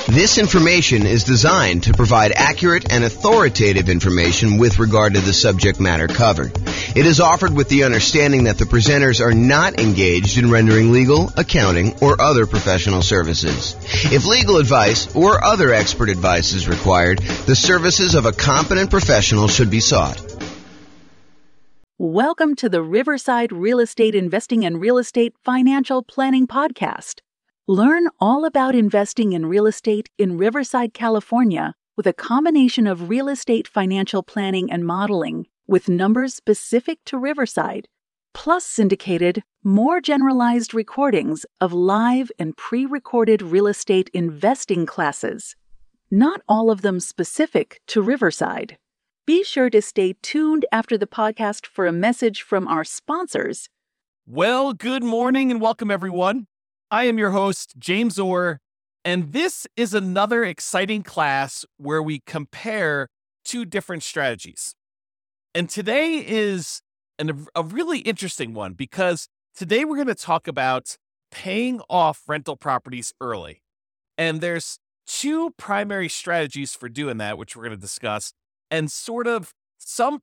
This information is designed to provide accurate and authoritative information with regard to the subject matter covered. It is offered with the understanding that the presenters are not engaged in rendering legal, accounting, or other professional services. If legal advice or other expert advice is required, the services of a competent professional should be sought. Welcome to the Riverside Real Estate Investing and Real Estate Financial Planning Podcast. Learn all about investing in real estate in Riverside, California, with a combination of real estate financial planning and modeling with numbers specific to Riverside, plus syndicated, more generalized recordings of live and pre-recorded real estate investing classes, not all of them specific to Riverside. Be sure to stay tuned after the podcast for a message from our sponsors. Well, good morning and welcome, everyone. I am your host, James Orr, and this is another exciting class where we compare two different strategies. And today is a really interesting one because today we're going to talk about paying off rental properties early. And there's two primary strategies for doing that, which we're going to discuss, and sort of some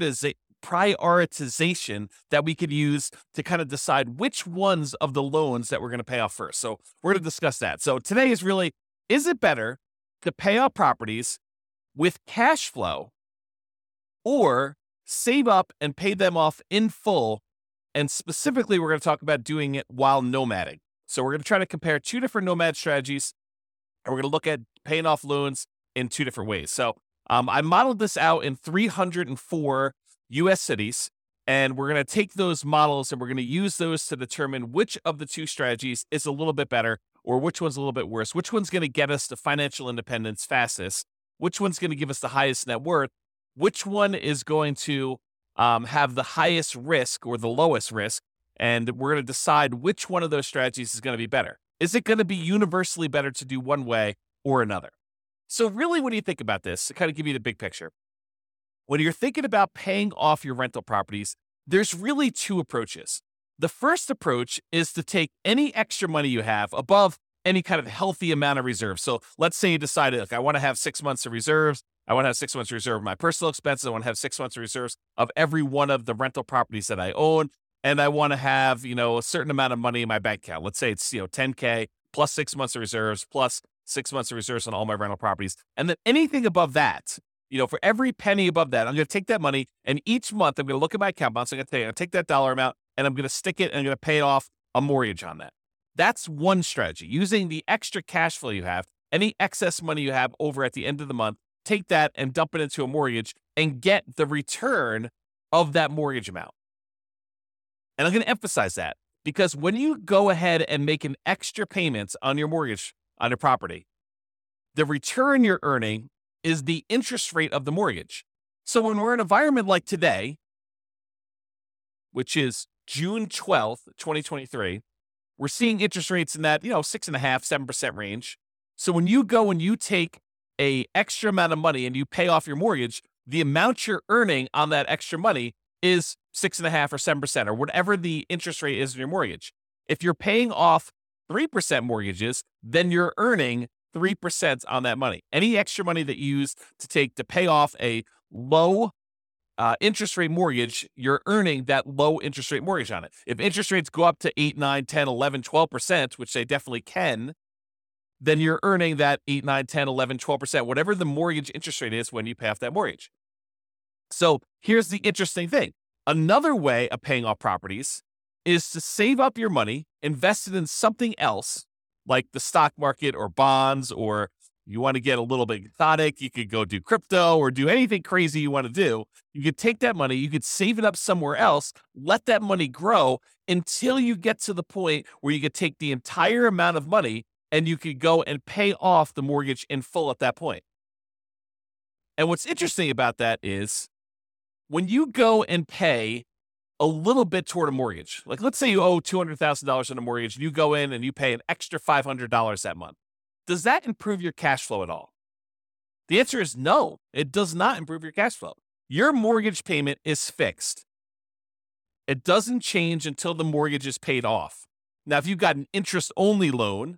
prioritization that we could use to kind of decide which ones of the loans that we're going to pay off first. So we're going to discuss that. So today is really, is it better to pay off properties with cash flow or save up and pay them off in full? And specifically, we're going to talk about doing it while nomading. So we're going to try to compare two different nomad strategies, and we're going to look at paying off loans in two different ways. So I modeled this out in 304 U.S. cities, and we're going to take those models and we're going to use those to determine which of the two strategies is a little bit better or which one's a little bit worse, which one's going to get us to financial independence fastest, which one's going to give us the highest net worth, which one is going to have the highest risk or the lowest risk, and we're going to decide which one of those strategies is going to be better. Is it going to be universally better to do one way or another? So really, when you think about this, to kind of give you the big picture, when you're thinking about paying off your rental properties, there's really two approaches. The first approach is to take any extra money you have above any kind of healthy amount of reserves. So let's say you decided, look, I want to have 6 months of reserves. I want to have 6 months of reserve of my personal expenses. I want to have 6 months of reserves of every one of the rental properties that I own. And I want to have, a certain amount of money in my bank account. Let's say it's, $10K plus 6 months of reserves plus 6 months of reserves on all my rental properties. And then anything above that, for every penny above that, I'm going to take that money, and each month I'm going to look at my account balance. I'm going to take that dollar amount, and I'm going to stick it, and I'm going to pay off a mortgage on that. That's one strategy. Using the extra cash flow you have, any excess money you have over at the end of the month, take that and dump it into a mortgage and get the return of that mortgage amount. And I'm going to emphasize that because when you go ahead and make an extra payment on your mortgage on your property, the return you're earning is the interest rate of the mortgage. So when we're in an environment like today, which is June 12th, 2023, we're seeing interest rates in that, 6.5%, 7% range. So when you go and you take a extra amount of money and you pay off your mortgage, the amount you're earning on that extra money is 6.5% or 7% or whatever the interest rate is in your mortgage. If you're paying off 3% mortgages, then you're earning 3% on that money. Any extra money that you use to pay off a low interest rate mortgage, you're earning that low interest rate mortgage on it. If interest rates go up to 8, 9, 10, 11, 12%, which they definitely can, then you're earning that 8, 9, 10, 11, 12%, whatever the mortgage interest rate is when you pay off that mortgage. So here's the interesting thing. Another way of paying off properties is to save up your money, invest it in something else, like the stock market or bonds, or you want to get a little bit exotic, you could go do crypto or do anything crazy you want to do. You could take that money, you could save it up somewhere else, let that money grow until you get to the point where you could take the entire amount of money and you could go and pay off the mortgage in full at that point. And what's interesting about that is when you go and pay a little bit toward a mortgage, like let's say you owe $200,000 on a mortgage and you go in and you pay an extra $500 that month. Does that improve your cash flow at all? The answer is no, it does not improve your cash flow. Your mortgage payment is fixed. It doesn't change until the mortgage is paid off. Now, if you've got an interest-only loan,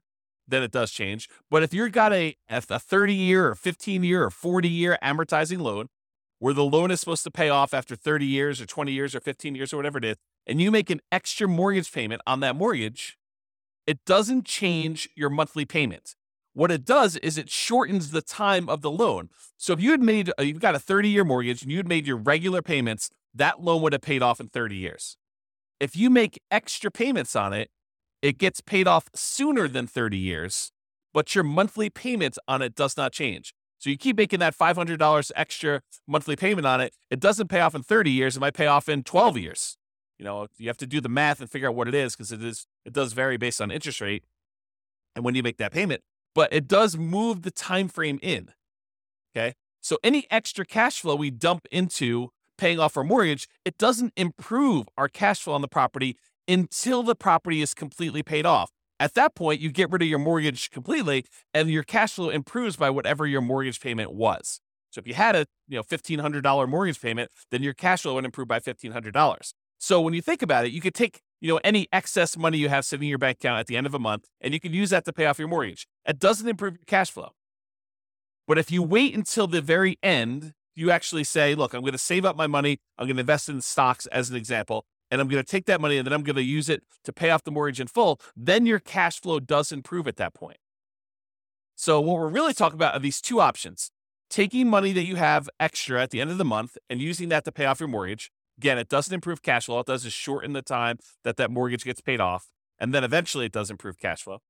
then it does change. But if you've got a 30-year or 15-year or 40-year amortizing loan, where the loan is supposed to pay off after 30 years or 20 years or 15 years or whatever it is, and you make an extra mortgage payment on that mortgage, it doesn't change your monthly payment. What it does is it shortens the time of the loan. So if you've got a 30-year mortgage and you had made your regular payments, that loan would have paid off in 30 years. If you make extra payments on it, it gets paid off sooner than 30 years, but your monthly payment on it does not change. So you keep making that $500 extra monthly payment on it. It doesn't pay off in 30 years. It might pay off in 12 years. You have to do the math and figure out what it is, because it does vary based on interest rate and when you make that payment. But it does move the time frame in. Okay, so any extra cash flow we dump into paying off our mortgage, it doesn't improve our cash flow on the property until the property is completely paid off. At that point, you get rid of your mortgage completely, and your cash flow improves by whatever your mortgage payment was. So if you had a $1,500 mortgage payment, then your cash flow would improve by $1,500. So when you think about it, you could take any excess money you have sitting in your bank account at the end of a month, and you could use that to pay off your mortgage. It doesn't improve your cash flow. But if you wait until the very end, you actually say, look, I'm going to save up my money. I'm going to invest in stocks as an example, and I'm going to take that money and then I'm going to use it to pay off the mortgage in full. Then your cash flow does improve at that point. So what we're really talking about are these two options: taking money that you have extra at the end of the month and using that to pay off your mortgage. Again, it doesn't improve cash flow. All it does is shorten the time that mortgage gets paid off. And then eventually it does improve cash flow.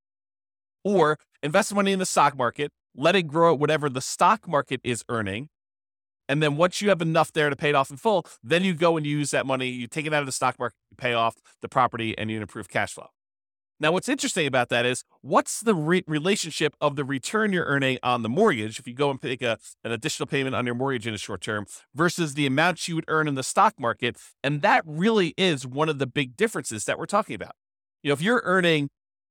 Or invest money in the stock market, let it grow at whatever the stock market is earning. And then once you have enough there to pay it off in full, then you go and use that money, you take it out of the stock market, you pay off the property, and you improve cash flow. Now, what's interesting about that is, what's the relationship of the return you're earning on the mortgage if you go and make an additional payment on your mortgage in the short term versus the amount you would earn in the stock market? And that really is one of the big differences that we're talking about. If you're earning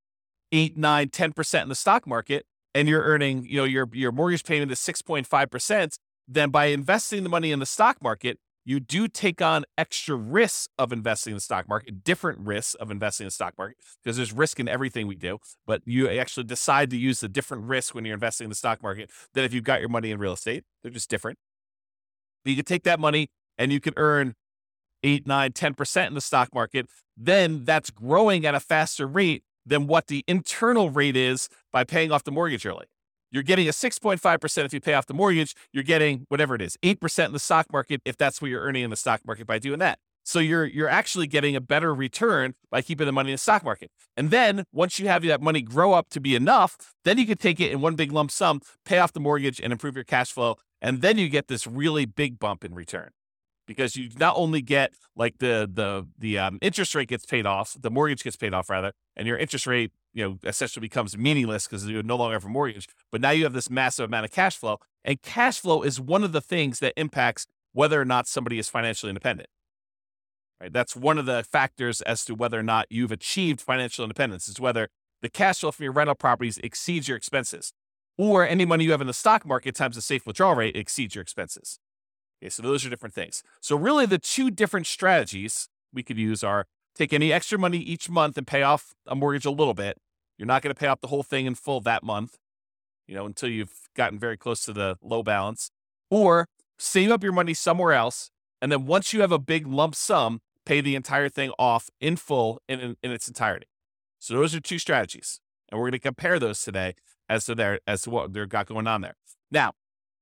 8, 9, 10% in the stock market and you're earning, your mortgage payment is 6.5%, then by investing the money in the stock market, you do take on extra risks of investing in the stock market, different risks of investing in the stock market, because there's risk in everything we do, but you actually decide to use the different risks when you're investing in the stock market than if you've got your money in real estate. They're just different. But you can take that money and you can earn 8, 9, 10% in the stock market. Then that's growing at a faster rate than what the internal rate is by paying off the mortgage early. You're getting a 6.5% if you pay off the mortgage. You're getting whatever it is, 8% in the stock market if that's what you're earning in the stock market by doing that. So you're actually getting a better return by keeping the money in the stock market. And then once you have that money grow up to be enough, then you can take it in one big lump sum, pay off the mortgage, and improve your cash flow. And then you get this really big bump in return, because you not only get like the interest rate gets paid off, the mortgage gets paid off rather, and your interest rate essentially becomes meaningless because you no longer have a mortgage. But now you have this massive amount of cash flow, and cash flow is one of the things that impacts whether or not somebody is financially independent. Right? That's one of the factors as to whether or not you've achieved financial independence, is whether the cash flow from your rental properties exceeds your expenses, or any money you have in the stock market times the safe withdrawal rate exceeds your expenses. Okay, so those are different things. So really the two different strategies we could use are take any extra money each month and pay off a mortgage a little bit. You're not going to pay off the whole thing in full that month, until you've gotten very close to the low balance, or save up your money somewhere else. And then once you have a big lump sum, pay the entire thing off in full in its entirety. So those are two strategies. And we're going to compare those today as to what they've got going on there. Now,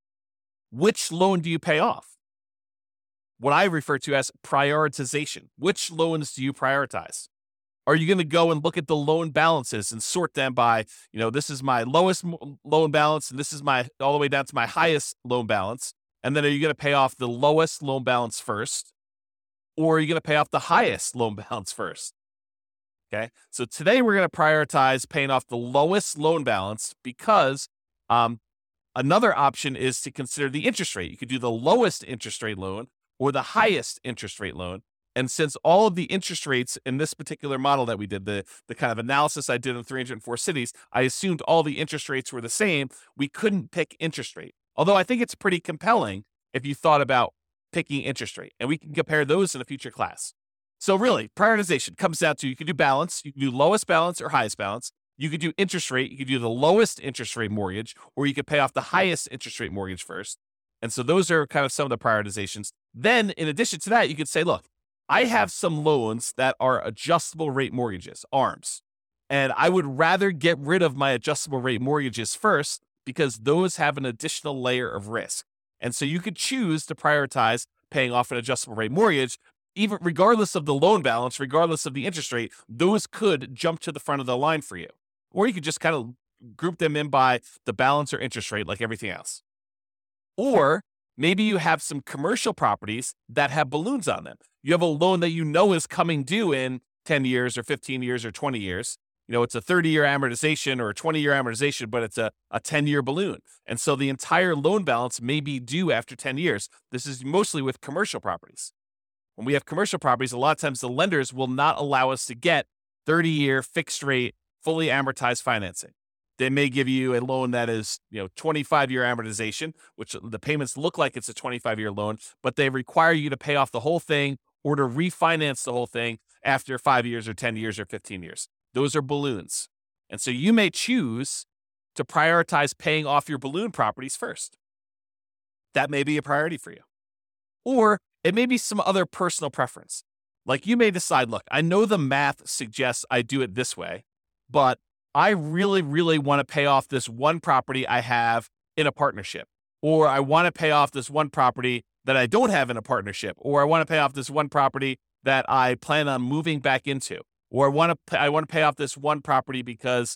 which loan do you pay off? What I refer to as prioritization. Which loans do you prioritize? Are you going to go and look at the loan balances and sort them by, this is my lowest loan balance and this is all the way down to my highest loan balance? And then are you going to pay off the lowest loan balance first? Or are you going to pay off the highest loan balance first? Okay. So today we're going to prioritize paying off the lowest loan balance, because another option is to consider the interest rate. You could do the lowest interest rate loan or the highest interest rate loan. And since all of the interest rates in this particular model that we did, the kind of analysis I did in 304 cities, I assumed all the interest rates were the same. We couldn't pick interest rate. Although I think it's pretty compelling if you thought about picking interest rate. And we can compare those in a future class. So really, prioritization comes down to, you can do balance, you can do lowest balance or highest balance. You could do interest rate. You could do the lowest interest rate mortgage, or you could pay off the highest interest rate mortgage first. And so those are kind of some of the prioritizations. Then in addition to that, you could say, look, I have some loans that are adjustable rate mortgages, ARMs. And I would rather get rid of my adjustable rate mortgages first because those have an additional layer of risk. And so you could choose to prioritize paying off an adjustable rate mortgage, even regardless of the loan balance, regardless of the interest rate. Those could jump to the front of the line for you. Or you could just kind of group them in by the balance or interest rate like everything else. Or maybe you have some commercial properties that have balloons on them. You have a loan that you know is coming due in 10 years or 15 years or 20 years. You know, it's a 30-year amortization or a 20-year amortization, but it's a 10-year balloon. And so the entire loan balance may be due after 10 years. This is mostly with commercial properties. When we have commercial properties, a lot of times the lenders will not allow us to get 30-year fixed rate, fully amortized financing. They may give you a loan that is, 25-year amortization, which the payments look like it's a 25-year loan, but they require you to pay off the whole thing or to refinance the whole thing after 5 years or 10 years or 15 years. Those are balloons. And so you may choose to prioritize paying off your balloon properties first. That may be a priority for you. Or it may be some other personal preference. Like you may decide, look, I know the math suggests I do it this way, but I really, really want to pay off this one property I have in a partnership. Or I want to pay off this one property that I don't have in a partnership. Or I want to pay off this one property that I plan on moving back into. Or I want to pay off this one property because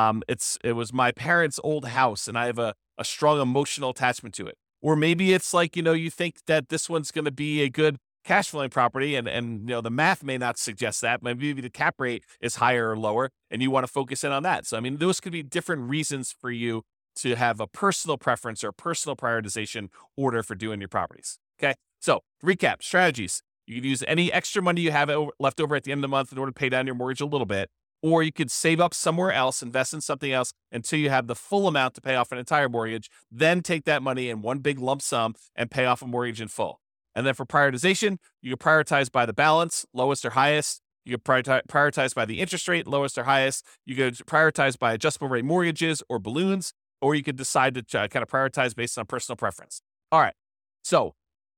it was my parents' old house and I have a strong emotional attachment to it. Or maybe it's like, you think that this one's going to be a good cash flowing property and the math may not suggest that. Maybe the cap rate is higher or lower and you want to focus in on that. So, those could be different reasons for you to have a personal preference or a personal prioritization order for doing your properties. Okay. So recap strategies. You could use any extra money you have left over at the end of the month in order to pay down your mortgage a little bit, or you could save up somewhere else, invest in something else until you have the full amount to pay off an entire mortgage, then take that money in one big lump sum and pay off a mortgage in full. And then for prioritization, you can prioritize by the balance, lowest or highest. You could prioritize by the interest rate, lowest or highest. You could prioritize by adjustable rate mortgages or balloons, or you could decide to kind of prioritize based on personal preference. All right. So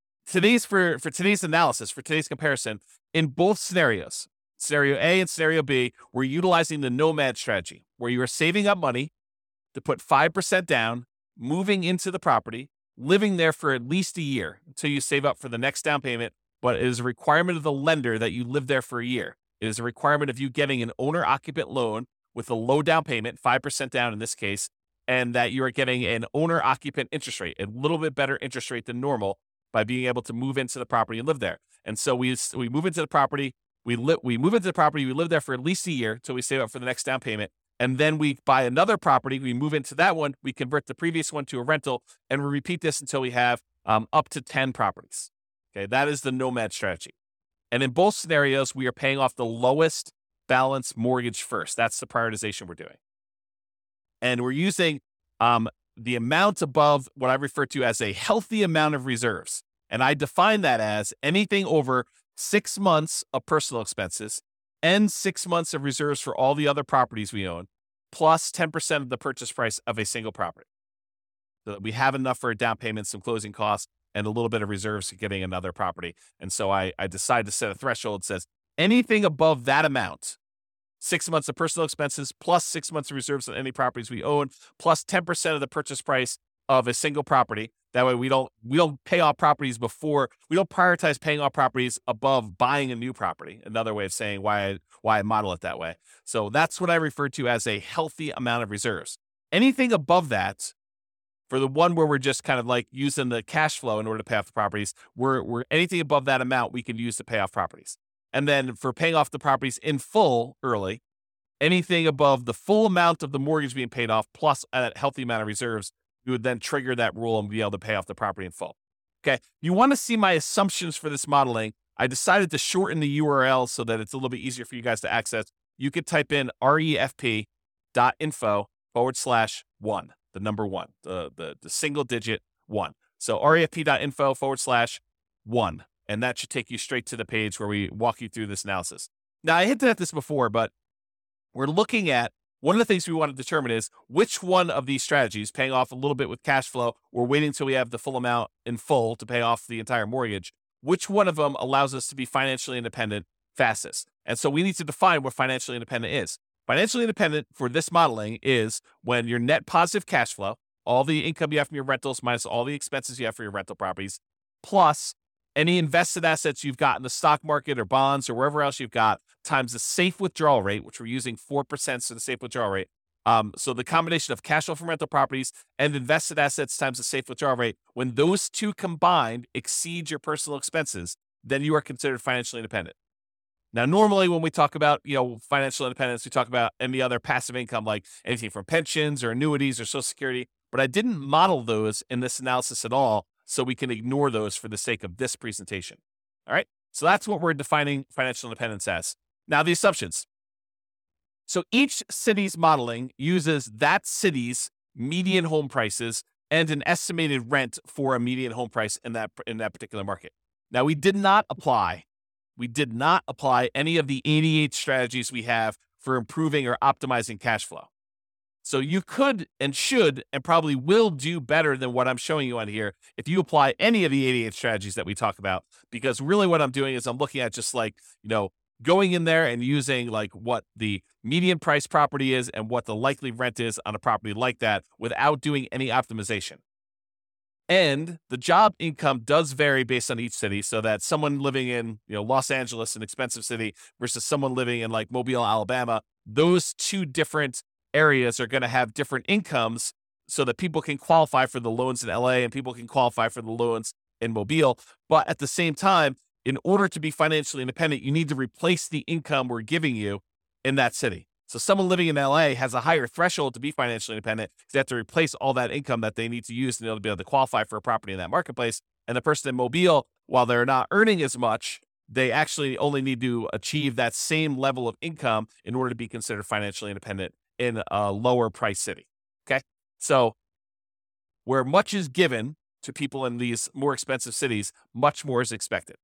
for today's analysis, for today's comparison, in both scenarios, scenario A and scenario B, we're utilizing the nomad strategy, where you are saving up money to put 5% down, moving into the property, living there for at least a year until you save up for the next down payment. But it is a requirement of the lender that you live there for a year. It is a requirement of you getting an owner-occupant loan with a low down payment, 5% down in this case, and that you are getting an owner-occupant interest rate, a little bit better interest rate than normal, by being able to move into the property and live there. And so we move into the property, we move into the property, we live there for at least a year until we save up for the next down payment. And then we buy another property, we move into that one, we convert the previous one to a rental, and we repeat this until we have up to 10 properties. Okay, that is the nomad strategy. And in both scenarios, we are paying off the lowest balance mortgage first. That's the prioritization we're doing. And we're using the amount above what I refer to as a healthy amount of reserves. And I define that as anything over 6 months of personal expenses and 6 months of reserves for all the other properties we own, plus 10% of the purchase price of a single property. So that we have enough for a down payment, some closing costs, and a little bit of reserves for getting another property. And so I decide to set a threshold that says anything above that amount, 6 months of personal expenses, plus 6 months of reserves on any properties we own, plus 10% of the purchase price of a single property. That way we don't pay off properties before, we don't prioritize paying off properties above buying a new property. Another way of saying why I model it that way. So that's what I refer to as a healthy amount of reserves. Anything above that, for the one where we're just kind of like using the cash flow in order to pay off the properties, we're anything above that amount we can use to pay off properties. And then for paying off the properties in full early, anything above the full amount of the mortgage being paid off plus a healthy amount of reserves, you would then trigger that rule and be able to pay off the property in full. Okay. You want to see my assumptions for this modeling. I decided to shorten the URL so that it's a little bit easier for you guys to access. You could type in refp.info/1, the number one, the single digit 1. So refp.info/1. And that should take you straight to the page where we walk you through this analysis. Now, I hinted at this before, but we're looking at one of the things we want to determine is which one of these strategies, paying off a little bit with cash flow or waiting until we have the full amount in full to pay off the entire mortgage, which one of them allows us to be financially independent fastest? And so we need to define what financially independent is. Financially independent for this modeling is when your net positive cash flow, all the income you have from your rentals minus all the expenses you have for your rental properties, plus any invested assets you've got in the stock market or bonds or wherever else you've got, times the safe withdrawal rate, which we're using 4% to the safe withdrawal rate. So the combination of cash flow from rental properties and invested assets times the safe withdrawal rate, when those two combined exceed your personal expenses, then you are considered financially independent. Now, normally when we talk about, financial independence, we talk about any other passive income, like anything from pensions or annuities or Social Security, but I didn't model those in this analysis at all, so we can ignore those for the sake of this presentation. All right. So that's what we're defining financial independence as. Now, the assumptions. So each city's modeling uses that city's median home prices and an estimated rent for a median home price in that particular market. Now, we did not apply any of the 88 strategies we have for improving or optimizing cash flow. So you could and should and probably will do better than what I'm showing you on here if you apply any of the 88 strategies that we talk about, because really what I'm doing is I'm looking at just going in there and using what the median price property is and what the likely rent is on a property like that without doing any optimization. And the job income does vary based on each city, so that someone living in Los Angeles, an expensive city, versus someone living in Mobile, Alabama, those two different areas are going to have different incomes so that people can qualify for the loans in LA and people can qualify for the loans in Mobile. But at the same time, in order to be financially independent, you need to replace the income we're giving you in that city. So someone living in LA has a higher threshold to be financially independent because they have to replace all that income that they need to use to be able to qualify for a property in that marketplace. And the person in Mobile, while they're not earning as much, they actually only need to achieve that same level of income in order to be considered financially independent in a lower price city. Okay. So where much is given to people in these more expensive cities, much more is expected.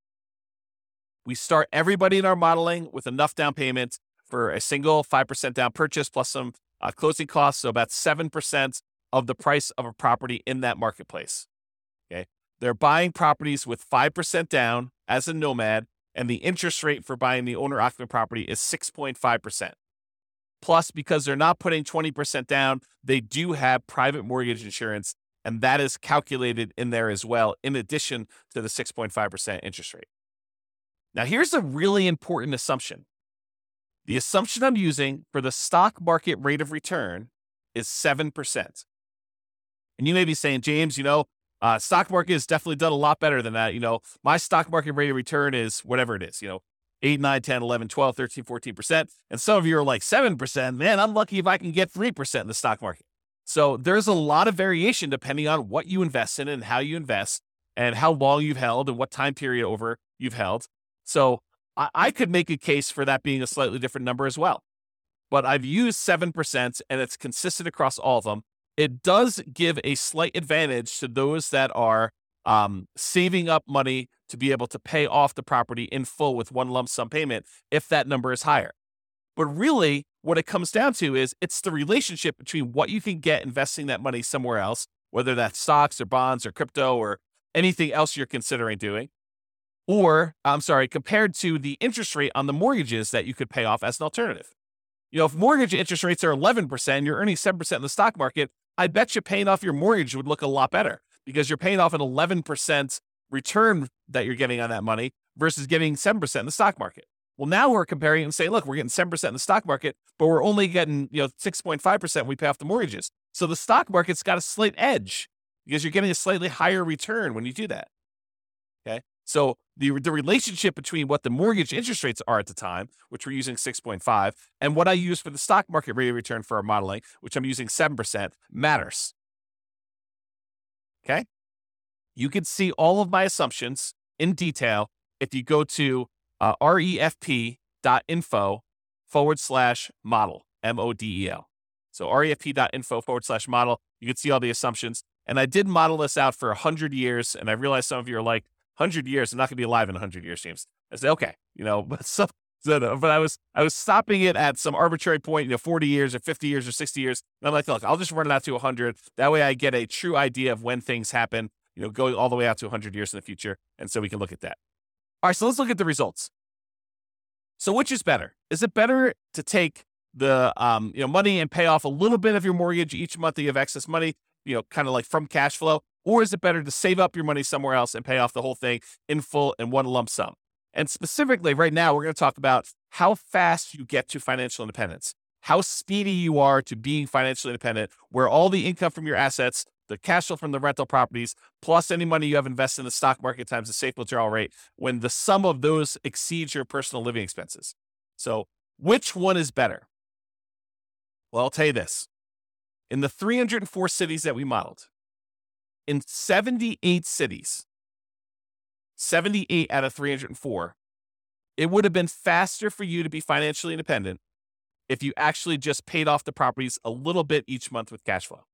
We start everybody in our modeling with enough down payment for a single 5% down purchase plus some closing costs. So about 7% of the price of a property in that marketplace. Okay. They're buying properties with 5% down as a nomad, and the interest rate for buying the owner occupant property is 6.5%. Plus, because they're not putting 20% down, they do have private mortgage insurance, and that is calculated in there as well, in addition to the 6.5% interest rate. Now, here's a really important assumption. The assumption I'm using for the stock market rate of return is 7%. And you may be saying, James, stock market has definitely done a lot better than that. My stock market rate of return is whatever it is, 8, 9, 10, 11, 12, 13, 14%. And some of you are like 7%. Man, I'm lucky if I can get 3% in the stock market. So there's a lot of variation depending on what you invest in and how you invest and how long you've held and what time period over you've held. So I could make a case for that being a slightly different number as well. But I've used 7% and it's consistent across all of them. It does give a slight advantage to those that are saving up money to be able to pay off the property in full with one lump sum payment if that number is higher. But really, what it comes down to is it's the relationship between what you can get investing that money somewhere else, whether that's stocks or bonds or crypto or anything else you're considering doing, compared to the interest rate on the mortgages that you could pay off as an alternative. If mortgage interest rates are 11%, you're earning 7% in the stock market, I bet you paying off your mortgage would look a lot better because you're paying off an 11% return that you're getting on that money versus getting 7% in the stock market. Well, now we're comparing and saying, look, we're getting 7% in the stock market, but we're only getting 6.5% when we pay off the mortgages. So the stock market's got a slight edge because you're getting a slightly higher return when you do that. Okay. So the relationship between what the mortgage interest rates are at the time, which we're using 6.5, and what I use for the stock market rate of return for our modeling, which I'm using 7%, matters. Okay. You can see all of my assumptions in detail if you go to refp.info/model, MODEL. So refp.info/model. You can see all the assumptions. And I did model this out for 100 years. And I realize some of you are like, 100 years, I'm not going to be alive in 100 years, James. I said, okay, but But I was stopping it at some arbitrary point, 40 years or 50 years or 60 years. And I'm like, look, I'll just run it out to 100. That way I get a true idea of when things happen, going all the way out to 100 years in the future. And so we can look at that. All right, so let's look at the results. So which is better? Is it better to take the money and pay off a little bit of your mortgage each month that you have excess money, kind of like from cash flow? Or is it better to save up your money somewhere else and pay off the whole thing in full in one lump sum? And specifically right now, we're going to talk about how fast you get to financial independence, how speedy you are to being financially independent, where all the income from your assets, the cash flow from the rental properties, plus any money you have invested in the stock market times the safe withdrawal rate, when the sum of those exceeds your personal living expenses. So which one is better? Well, I'll tell you this. In the 304 cities that we modeled, in 78 cities, 78 out of 304, it would have been faster for you to be financially independent if you actually just paid off the properties a little bit each month with cash flow.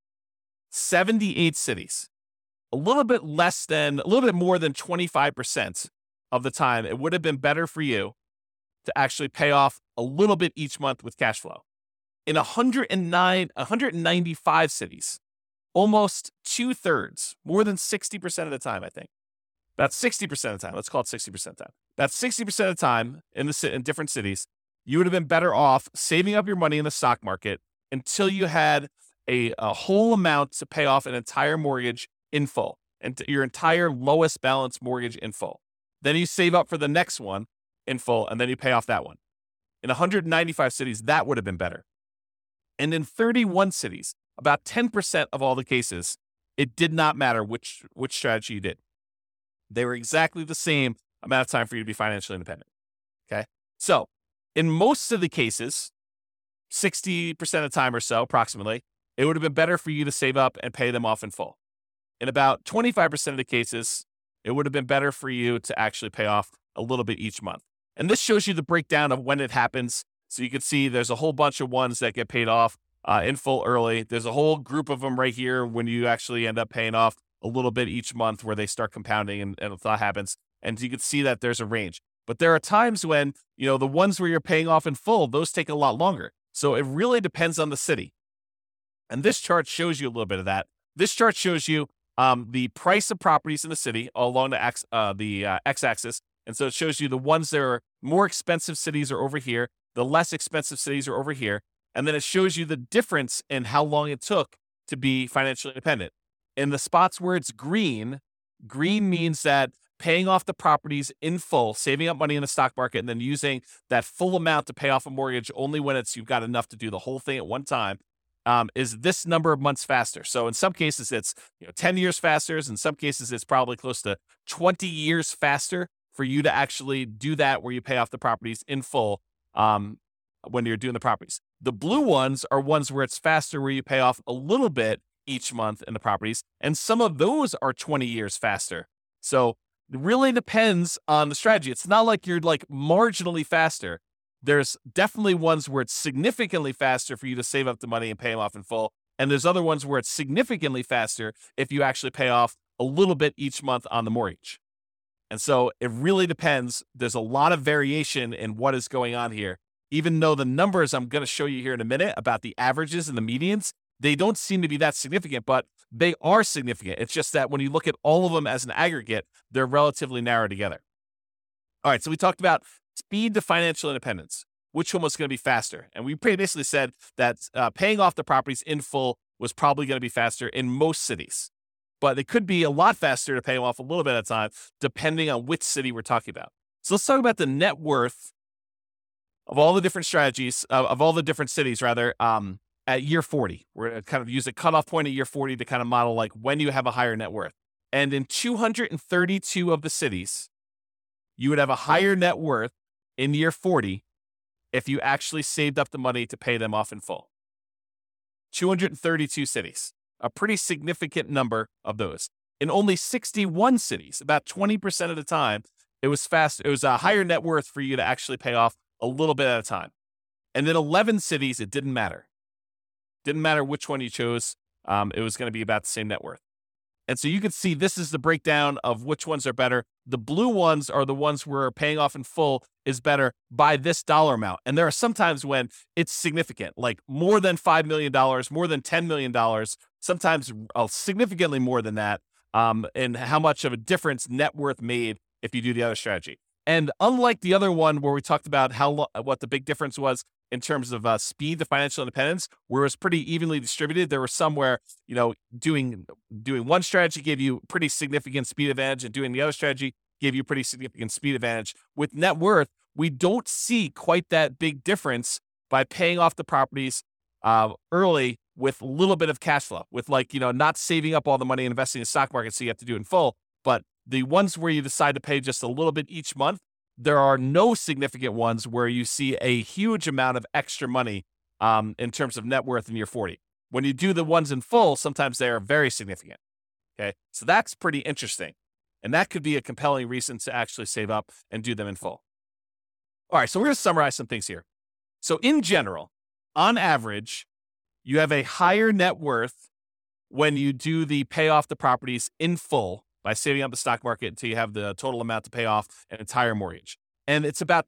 78 cities, a little bit more than 25% of the time, it would have been better for you to actually pay off a little bit each month with cash flow. In 195 cities, almost 2/3, more than 60% of the time, I think. About 60% of the time, let's call it 60% of the time. About 60% of the time in different cities, you would have been better off saving up your money in the stock market until you had a whole amount to pay off an entire mortgage in full, and your entire lowest balance mortgage in full. Then you save up for the next one in full, and then you pay off that one. In 195 cities, that would have been better. And in 31 cities, about 10% of all the cases, it did not matter which strategy you did. They were exactly the same amount of time for you to be financially independent. Okay. So in most of the cases, 60% of the time or so, approximately, it would have been better for you to save up and pay them off in full. In about 25% of the cases, it would have been better for you to actually pay off a little bit each month. And this shows you the breakdown of when it happens. So you can see there's a whole bunch of ones that get paid off in full early. There's a whole group of them right here when you actually end up paying off a little bit each month where they start compounding and that happens. And you can see that there's a range. But there are times when, the ones where you're paying off in full, those take a lot longer. So it really depends on the city. And this chart shows you a little bit of that. This chart shows you the price of properties in the city along the x-axis. And so it shows you the ones that are more expensive cities are over here. The less expensive cities are over here. And then it shows you the difference in how long it took to be financially independent. In the spots where it's green means that paying off the properties in full, saving up money in the stock market, and then using that full amount to pay off a mortgage only when you've got enough to do the whole thing at one time, is this number of months faster. So in some cases, it's 10 years faster. In some cases, it's probably close to 20 years faster for you to actually do that where you pay off the properties in full when you're doing the properties. The blue ones are ones where it's faster, where you pay off a little bit each month in the properties. And some of those are 20 years faster. So it really depends on the strategy. It's not like you're like marginally faster. There's definitely ones where it's significantly faster for you to save up the money and pay them off in full. And there's other ones where it's significantly faster if you actually pay off a little bit each month on the mortgage. And so it really depends. There's a lot of variation in what is going on here. Even though the numbers I'm going to show you here in a minute about the averages and the medians, they don't seem to be that significant, but they are significant. It's just that when you look at all of them as an aggregate, they're relatively narrow together. All right, so we talked about speed to financial independence. Which one was going to be faster? And we basically said that paying off the properties in full was probably going to be faster in most cities. But it could be a lot faster to pay them off a little bit at a time, depending on which city we're talking about. So let's talk about the net worth of all the different strategies, of all the different cities, rather, at year 40. We're going to kind of use a cutoff point at year 40 to kind of model like when you have a higher net worth. And in 232 of the cities, you would have a higher net worth in year 40 if you actually saved up the money to pay them off in full. 232 cities, a pretty significant number of those. In only 61 cities, about 20% of the time, it was a higher net worth for you to actually pay off a little bit at a time. And in 11 cities, it didn't matter. Didn't matter which one you chose. It was going to be about the same net worth. And so you can see this is the breakdown of which ones are better. The blue ones are the ones where paying off in full is better by this dollar amount. And there are some times when it's significant, like more than $5 million, more than $10 million, sometimes significantly more than that, and how much of a difference net worth made if you do the other strategy. And unlike the other one where we talked about what the big difference was in terms of speed to financial independence, where it was pretty evenly distributed, there were some where, doing one strategy gave you pretty significant speed advantage and doing the other strategy gave you pretty significant speed advantage. With net worth, we don't see quite that big difference by paying off the properties early with a little bit of cash flow, with not saving up all the money and investing in the stock market so you have to do it in full. But the ones where you decide to pay just a little bit each month, there are no significant ones where you see a huge amount of extra money in terms of net worth in year 40. When you do the ones in full, sometimes they are very significant. Okay, so that's pretty interesting. And that could be a compelling reason to actually save up and do them in full. All right, so we're going to summarize some things here. So in general, on average, you have a higher net worth when you do the pay off the properties in full by saving up the stock market until you have the total amount to pay off an entire mortgage. And it's about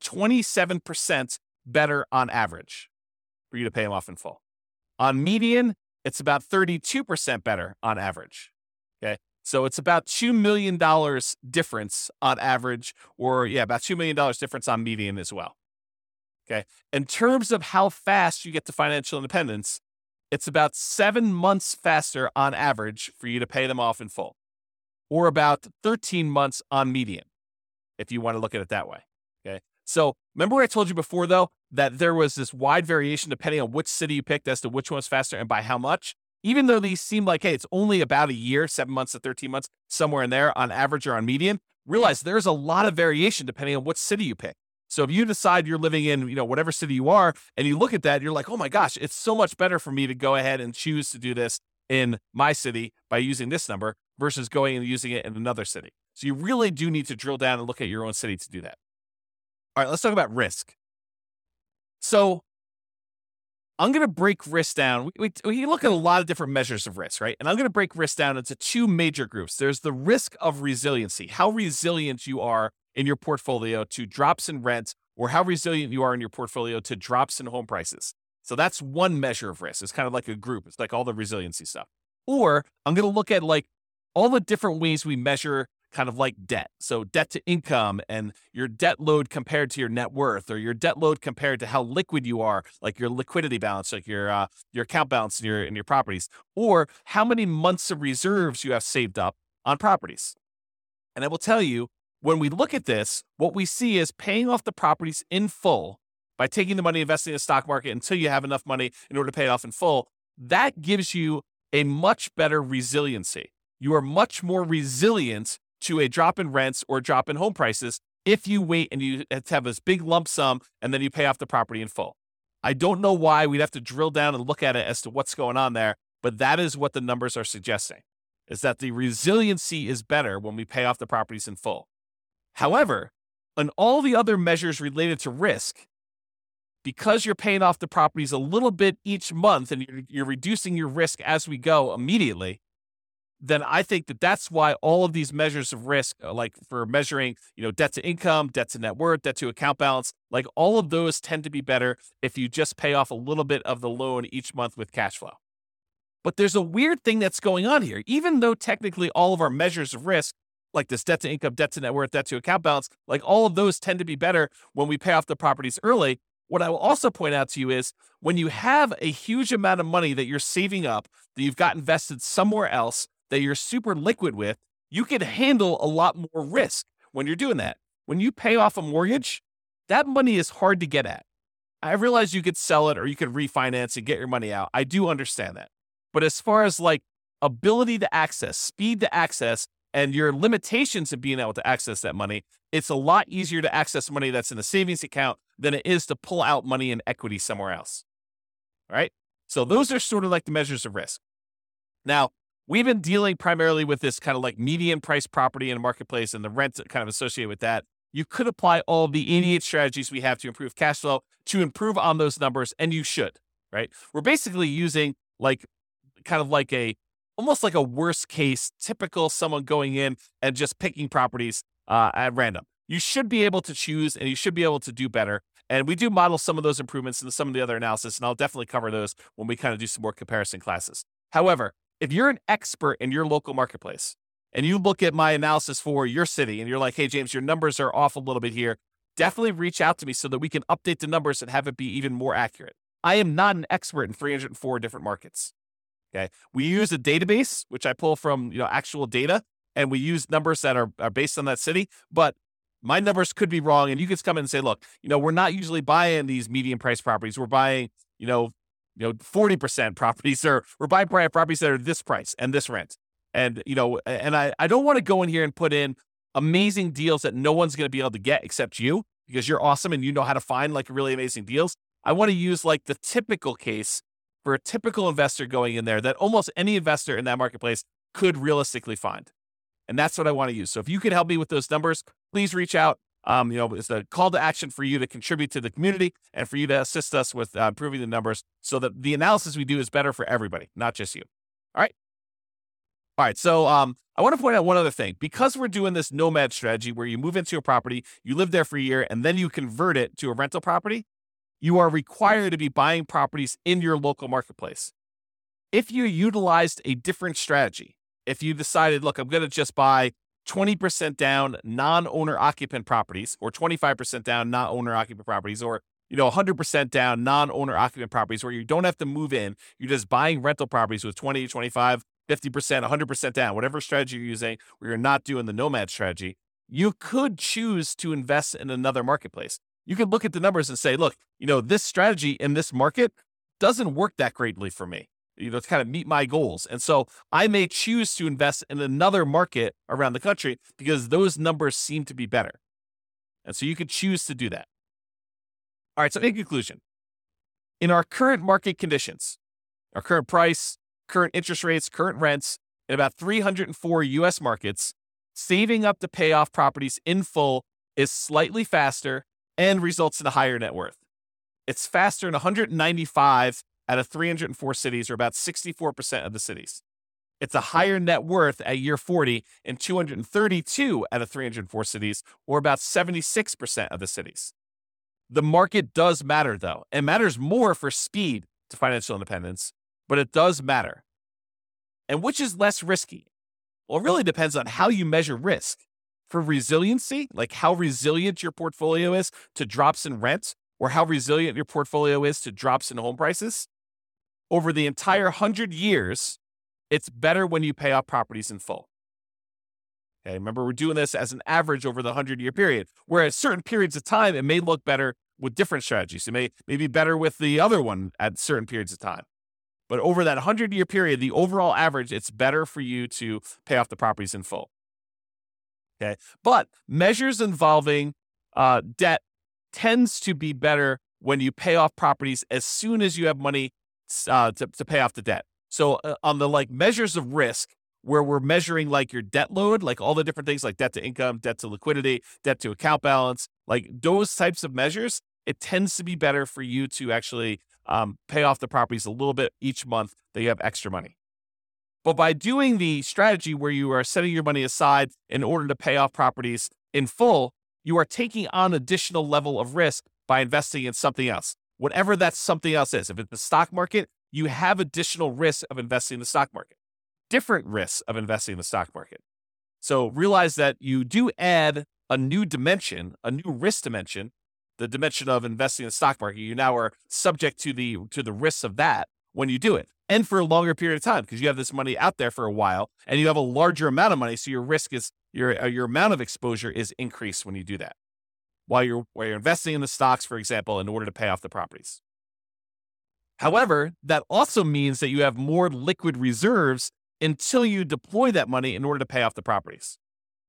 27% better on average for you to pay them off in full. On median, it's about 32% better on average. Okay. So it's about $2 million difference on average, or about $2 million difference on median as well. Okay. In terms of how fast you get to financial independence, it's about 7 months faster on average for you to pay them off in full, or about 13 months on median, if you want to look at it that way. Okay. So remember I told you before, though, that there was this wide variation depending on which city you picked as to which one's faster and by how much? Even though these seem like, hey, it's only about a year, 7 months to 13 months, somewhere in there on average or on median, realize there's a lot of variation depending on what city you pick. So if you decide you're living in, whatever city you are, and you look at that, you're like, oh my gosh, it's so much better for me to go ahead and choose to do this in my city by using this number versus going and using it in another city. So you really do need to drill down and look at your own city to do that. All right, let's talk about risk. So I'm going to break risk down. We look at a lot of different measures of risk, right? And I'm going to break risk down into two major groups. There's the risk of resiliency, how resilient you are in your portfolio to drops in rent, or how resilient you are in your portfolio to drops in home prices. So that's one measure of risk. It's kind of like a group. It's like all the resiliency stuff. Or I'm going to look at like all the different ways we measure kind of like debt. So debt to income and your debt load compared to your net worth, or your debt load compared to how liquid you are, like your liquidity balance, like your account balance in your properties, or how many months of reserves you have saved up on properties. And I will tell you, when we look at this, what we see is paying off the properties in full by taking the money, investing in the stock market until you have enough money in order to pay it off in full. That gives you a much better resiliency. You are much more resilient to a drop in rents or drop in home prices if you wait and you have this big lump sum and then you pay off the property in full. I don't know why. We'd have to drill down and look at it as to what's going on there, but that is what the numbers are suggesting, is that the resiliency is better when we pay off the properties in full. However, on all the other measures related to risk, because you're paying off the properties a little bit each month and you're reducing your risk as we go immediately, then I think that that's why all of these measures of risk, like for measuring, debt to income, debt to net worth, debt to account balance, like all of those tend to be better if you just pay off a little bit of the loan each month with cash flow. But there's a weird thing that's going on here. Even though technically all of our measures of risk, like this debt to income, debt to net worth, debt to account balance, like all of those tend to be better when we pay off the properties early. What I will also point out to you is when you have a huge amount of money that you're saving up, that you've got invested somewhere else, that you're super liquid with, you can handle a lot more risk when you're doing that. When you pay off a mortgage, that money is hard to get at. I realize you could sell it or you could refinance and get your money out. I do understand that. But as far as like ability to access, speed to access, and your limitations of being able to access that money, it's a lot easier to access money that's in a savings account than it is to pull out money in equity somewhere else. All right? So those are sort of like the measures of risk. Now, we've been dealing primarily with this kind of like median price property in a marketplace and the rent kind of associated with that. You could apply all the 88 strategies we have to improve cash flow to improve on those numbers, and you should, right? We're basically using like kind of like almost like a worst case, typical someone going in and just picking properties at random. You should be able to choose and you should be able to do better. And we do model some of those improvements in some of the other analysis, and I'll definitely cover those when we kind of do some more comparison classes. However, if you're an expert in your local marketplace and you look at my analysis for your city and you're like, hey, James, your numbers are off a little bit here, definitely reach out to me so that we can update the numbers and have it be even more accurate. I am not an expert in 304 different markets. Okay. We use a database, which I pull from, actual data, and we use numbers that are based on that city, but my numbers could be wrong. And you can come in and say, look, we're not usually buying these medium price properties. We're buying, 40% properties, or we're buying properties that are this price and this rent. And, I don't want to go in here and put in amazing deals that no one's going to be able to get except you, because you're awesome and you know how to find like really amazing deals. I want to use like the typical case for a typical investor going in there that almost any investor in that marketplace could realistically find. And that's what I want to use. So if you could help me with those numbers, please reach out. It's a call to action for you to contribute to the community and for you to assist us with improving the numbers so that the analysis we do is better for everybody, not just you. All right. So I want to point out one other thing. Because we're doing this nomad strategy where you move into a property, you live there for a year, and then you convert it to a rental property, you are required to be buying properties in your local marketplace. If you utilized a different strategy, if you decided, look, I'm going to just buy 20% down non-owner occupant properties, or 25% down non-owner occupant properties, or 100% down non-owner occupant properties where you don't have to move in, you're just buying rental properties with 20, 25, 50%, 100% down, whatever strategy you're using, where you're not doing the nomad strategy, you could choose to invest in another marketplace. You could look at the numbers and say, look, this strategy in this market doesn't work that greatly for me, to kind of meet my goals. And so I may choose to invest in another market around the country because those numbers seem to be better. And so you could choose to do that. All right. So in conclusion, in our current market conditions, our current price, current interest rates, current rents, in about 304 U.S. markets, saving up to pay off properties in full is slightly faster and results in a higher net worth. It's faster in 195 out of 304 cities, or about 64% of the cities. It's a higher net worth at year 40 in 232 out of 304 cities, or about 76% of the cities. The market does matter, though. It matters more for speed to financial independence, but it does matter. And which is less risky? Well, it really depends on how you measure risk. For resiliency, like how resilient your portfolio is to drops in rent, or how resilient your portfolio is to drops in home prices, over the entire 100 years, it's better when you pay off properties in full. Okay, remember, we're doing this as an average over the 100-year period, where at certain periods of time, it may look better with different strategies. It may be better with the other one at certain periods of time. But over that 100-year period, the overall average, it's better for you to pay off the properties in full. Okay, but measures involving debt tends to be better when you pay off properties as soon as you have money to pay off the debt. So on the measures of risk, where we're measuring your debt load, all the different things like debt to income, debt to liquidity, debt to account balance, those types of measures, it tends to be better for you to actually pay off the properties a little bit each month that you have extra money. But by doing the strategy where you are setting your money aside in order to pay off properties in full, you are taking on additional level of risk by investing in something else, whatever that something else is. If it's the stock market, you have additional risks of investing in the stock market, different risks of investing in the stock market. So realize that you do add a new dimension, a new risk dimension, the dimension of investing in the stock market. You now are subject to the risks of that when you do it, and for a longer period of time, because you have this money out there for a while and you have a larger amount of money. So your risk is your amount of exposure is increased when you do that, while you're investing in the stocks, for example, in order to pay off the properties. However, that also means that you have more liquid reserves until you deploy that money in order to pay off the properties.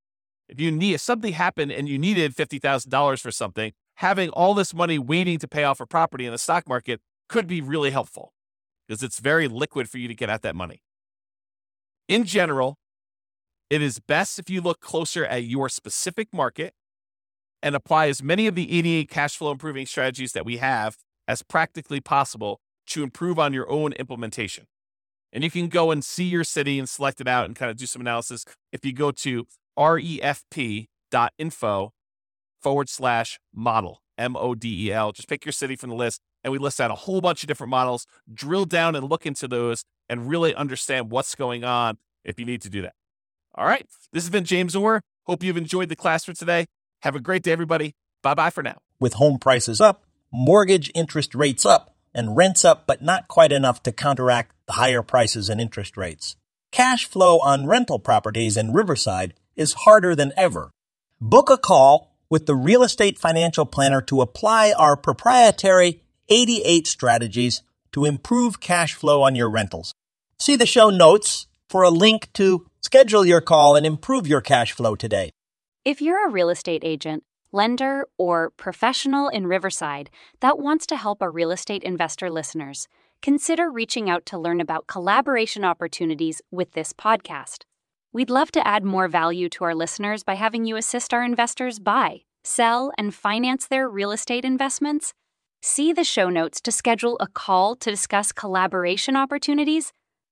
If something happened and you needed $50,000 for something, having all this money waiting to pay off a property in the stock market could be really helpful, because it's very liquid for you to get at that money. In general, it is best if you look closer at your specific market and apply as many of the 88 cash flow improving strategies that we have as practically possible to improve on your own implementation. And you can go and see your city and select it out and kind of do some analysis. If you go to refp.com/88 riverside.info/model, MODEL. Just pick your city from the list, and we list out a whole bunch of different models. Drill down and look into those and really understand what's going on if you need to do that. All right. This has been James Orr. Hope you've enjoyed the class for today. Have a great day, everybody. Bye-bye for now. With home prices up, mortgage interest rates up, and rents up, but not quite enough to counteract the higher prices and interest rates. Cash flow on rental properties in Riverside is harder than ever. Book a call with the Real Estate Financial Planner to apply our proprietary 88 strategies to improve cash flow on your rentals. See the show notes for a link to schedule your call and improve your cash flow today. If you're a real estate agent, lender, or professional in Riverside that wants to help our real estate investor listeners, consider reaching out to learn about collaboration opportunities with this podcast. We'd love to add more value to our listeners by having you assist our investors buy, sell, and finance their real estate investments. See the show notes to schedule a call to discuss collaboration opportunities